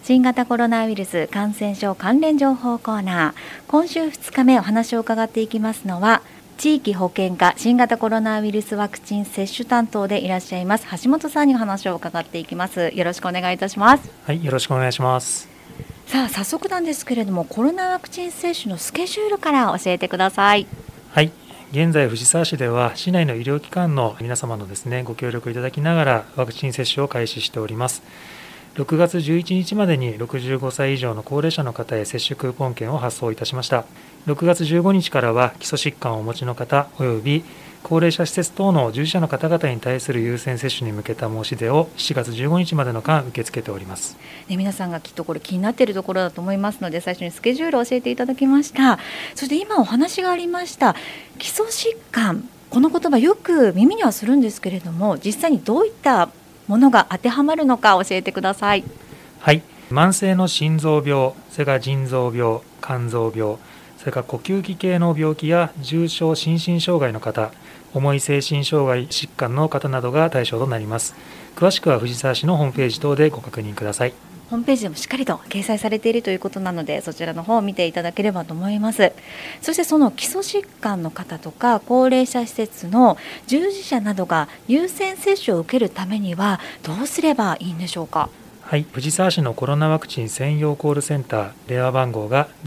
新型コロナウイルス感染症関連情報コーナー、今週2日目お話を伺っていきますのは、地域保健課新型コロナウイルスワクチン接種担当でいらっしゃいます橋本さんにお話を伺っていきます。よろしくお願いいたします。 はい、よろしくお願いします。 さあ、早速なんですけれども、コロナワクチン接種のスケジュールから教えてください。 はい、現在藤沢市では市内の医療機関の皆様のですね、ご協力いただきながらワクチン接種を開始しております。6月11日までに65歳以上の高齢者の方へ接種クーポン券を発送いたしました。6月15日からは基礎疾患をお持ちの方および高齢者施設等の従事者の方々に対する優先接種に向けた申し出を7月15日までの間受け付けております。 皆さんがきっとこれ気になっているところだと思いますので、最初にスケジュールを教えていただきました。そして今お話がありました基礎疾患、この言葉よく耳にはするんですけれども、実際にどういったものが当てはまるのか教えてください。 はい、慢性の心臓病、それから腎臓病、肝臓病、それから呼吸器系の病気や重症心身障害の方、重い精神障害疾患の方などが対象となります。詳しくは藤沢市のホームページ等でご確認ください。 ホームページでもしっかりと掲載されているということなので、そちらの方を見ていただければと思います。そしてその基礎疾患の方とか高齢者施設の従事者などが優先接種を受けるためにはどうすればいいんでしょうか。 はい、藤沢市のコロナワクチン専用コールセンター、電話番号が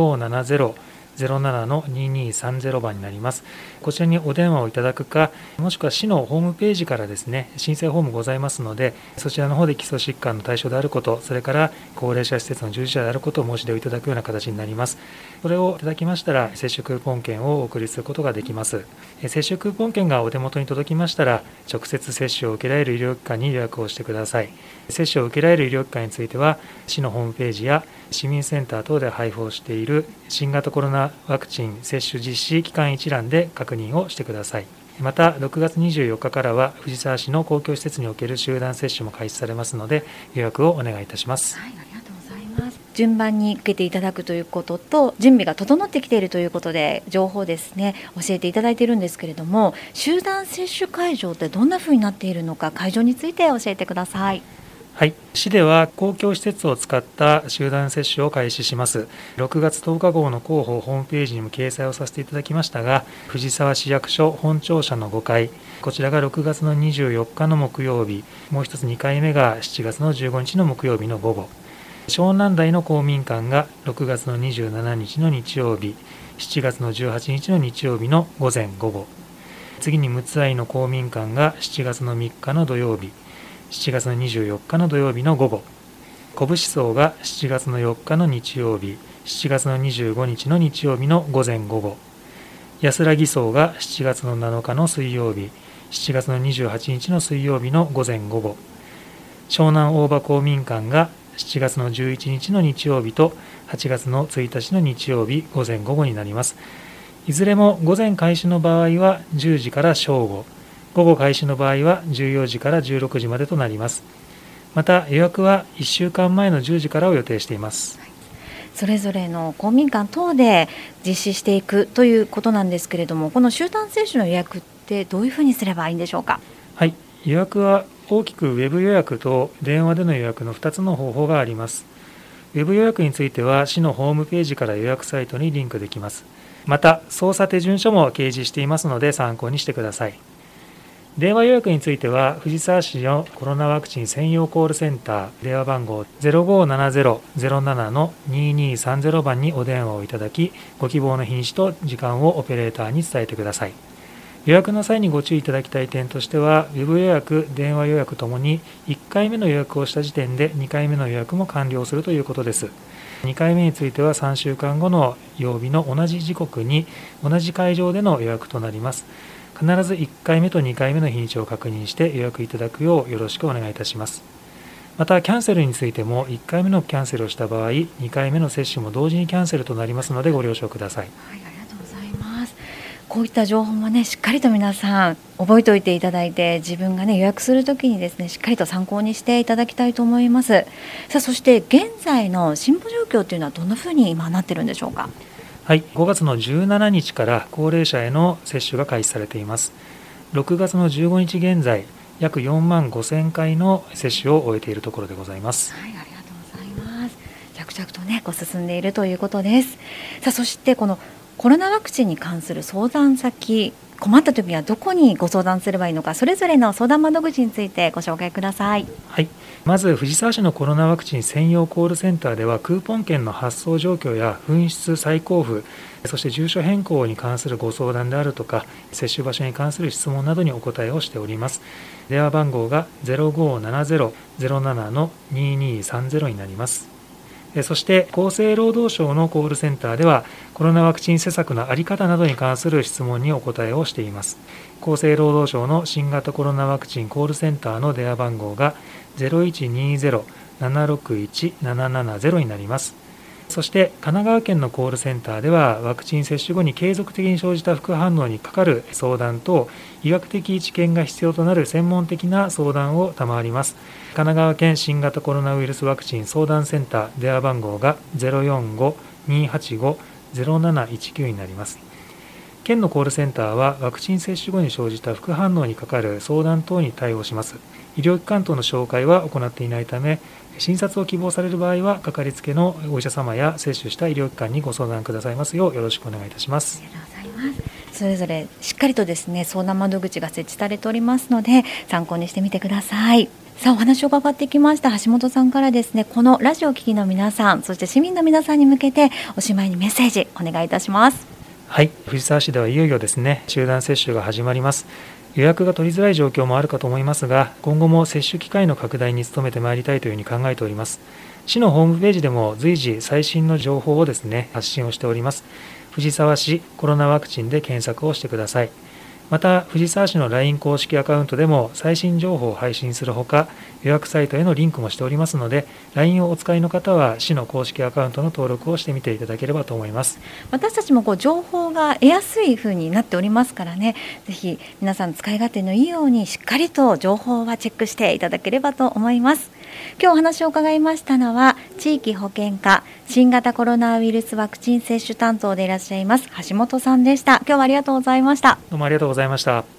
0570-07-2230番になります。こちらにお電話をいただくか、もしくは市のホームページからですね、申請フォームございますので、そちらの方で基礎疾患の対象であること、それから高齢者施設の従事者であることを申し出をいただくような形になります。それをいただきましたら、接種クーポン券をお送りすることができます。接種クーポン券がお手元に届きましたら、直接接種を受けられる医療機関に予約をしてください。接種を受けられる医療機関については、市のホームページや市民センター等で配布をしている新型コロナワクチン接種実施期間一覧で確認をしてください。また6月24日からは藤沢市の公共施設における集団接種も開始されますので、予約をお願いいたします。 はい、ありがとうございます。順番に受けていただくということと、準備が整ってきているということで情報ですね、教えていただいているんですけれども、集団接種会場ってどんな風になっているのか、会場について教えてください。 はい、市では公共施設を使った集団接種を開始します。6月10日号の広報ホームページにも掲載をさせていただきましたが、藤沢市役所本庁舎の5階、こちらが6月の24日の木曜日、もう一つ2回目が7月の15日の木曜日の午後、湘南台の公民館が6月の27日の日曜日、7月の18日の日曜日の午前午後、次に陸奥愛の公民館が7月の3日の土曜日、7月の24日の土曜日の午後、小節荘が7月の4日の日曜日、7月の25日の日曜日の午前午後、安らぎ荘が7月の7日の水曜日、7月の28日の水曜日の午前午後、湘南大場公民館が7月の11日の日曜日と8月の1日の日曜日午前午後になります。いずれも午前開始の場合は10時から正午、午後開始の場合は14時から16時までとなります。また予約は1週間前の10時からを予定しています。 それぞれの公民館等で実施していくということなんですけれども、この集団接種の予約ってどういうふうにすればいいんでしょうか。 はい、予約は大きくウェブ予約と電話での予約の2つの方法があります。ウェブ予約については市のホームページから予約サイトにリンクできます。また操作手順書も掲示していますので参考にしてください。電話予約については藤沢市のコロナワクチン専用コールセンター、電話番号 0570-07-2230 番にお電話をいただき、ご希望の日にちと時間をオペレーターに伝えてください。予約の際にご注意いただきたい点としては、ウェブ予約、電話予約ともに1回目の予約をした時点で2回目の予約も完了するということです。2回目については3週間後の曜日の同じ時刻に同じ会場での予約となります。必ず1回目と2回目の日にちを確認して予約いただくようよろしくお願いいたします。またキャンセルについても1回目のキャンセルをした場合、2回目の接種も同時にキャンセルとなりますのでご了承ください。 はい、ありがとうございます。こういった情報もね、しっかりと皆さん覚えておいていただいて、自分がね予約するときにですね、しっかりと参考にしていただきたいと思います。さあ、そして現在の進歩状況というのはどんなふうに今なっているんでしょうか。 はい、5月の17日から高齢者への接種が開始されています。6月の15日現在、約4万5000回の接種を終えているところでございます。 はい、ありがとうございます。 着々とね進んでいるということです。さあ、そしてこのコロナワクチンに関する相談先、困った時にはどこにご相談すればいいのか、それぞれの相談窓口についてご紹介ください。 はい、まず藤沢市のコロナワクチン専用コールセンターではクーポン券の発送状況や紛失再交付、そして住所変更に関するご相談であるとか接種場所に関する質問などにお答えをしております。電話番号が 0570-07-2230 になります。そして厚生労働省のコールセンターではコロナワクチン施策の在り方などに関する質問にお答えをしています。厚生労働省の新型コロナワクチンコールセンターの電話番号が 0120-761-770 になります。そして神奈川県のコールセンターではワクチン接種後に継続的に生じた副反応にかかる相談と医学的知見が必要となる専門的な相談を賜ります。神奈川県新型コロナウイルスワクチン相談センター電話番号が 045-285-0719 になります。県のコールセンターはワクチン接種後に生じた副反応にかかる相談等に対応します。医療機関等の紹介は行っていないため、診察を希望される場合はかかりつけのお医者様や接種した医療機関にご相談くださいますようよろしくお願いいたします。 ありがとうございます。それぞれしっかりとですね相談窓口が設置されておりますので参考にしてみてください。さあ、お話を伺ってきました橋本さんからですね、このラジオを聴きの皆さん、そして市民の皆さんに向けておしまいにメッセージお願いいたします。 はい、藤沢市ではいよいよですね集団接種が始まります。予約が取りづらい状況もあるかと思いますが、今後も接種機会の拡大に努めてまいりたいというふうに考えております。市のホームページでも随時最新の情報をですね発信をしております。藤沢市コロナワクチンで検索をしてください。また藤沢市の LINE 公式アカウントでも最新情報を配信するほか、予約サイトへのリンクもしておりますので、 LINE をお使いの方は市の公式アカウントの登録をしてみていただければと思います。 私たちも情報が得やすい風になっておりますからね、ぜひ皆さん使い勝手のいいようにしっかりと情報はチェックしていただければと思います。今日お話を伺いましたのは地域保健課新型コロナウイルスワクチン接種担当でいらっしゃいます橋本さんでした。今日はありがとうございました。 どうもありがとうございました。